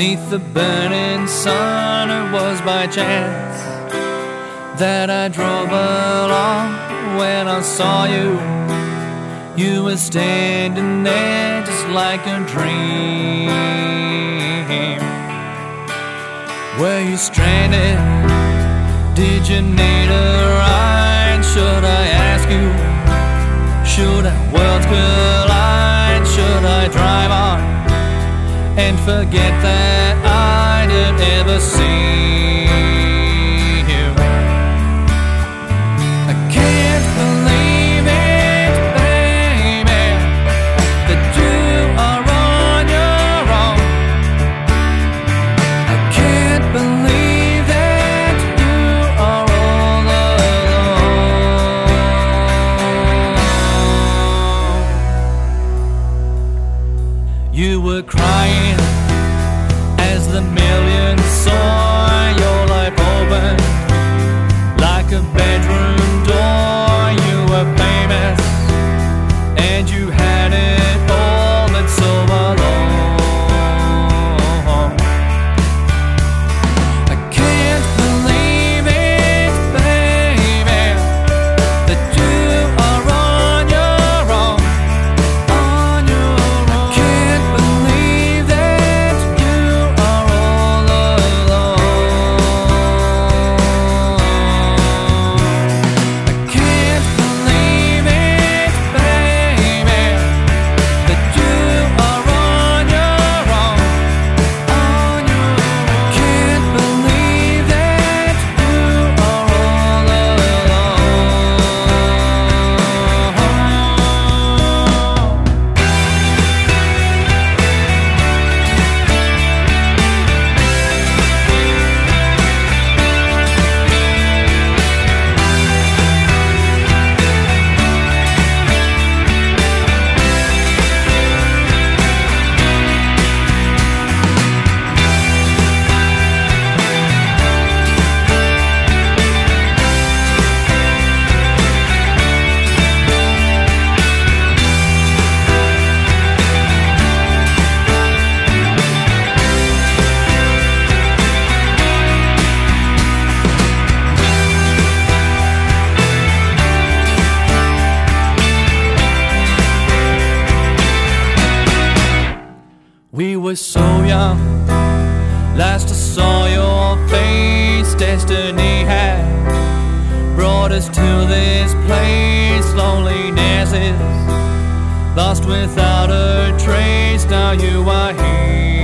'neath the burning sun. It was by chance that I drove along. When I saw you, you were standing there just like a dream. Were you stranded? Did you need a ride? Should I ask you? Should our worlds collide? Should I drive on and forget that I did ever see you? I can't believe it, baby, that you are on your own. I can't believe that you are all alone. You were crying as the millions saw your life open like a bedroom door. You were famous and you had it all, but so alone. I can't believe it, baby, that you are on your own. On your own. I can't believe that you are all alone. I can't believe it, baby, that you are on your own. On your own. I can't believe that you are all We were so young, last I saw your face. Destiny had brought us to this place. Loneliness is lost without a trace. Now you are here.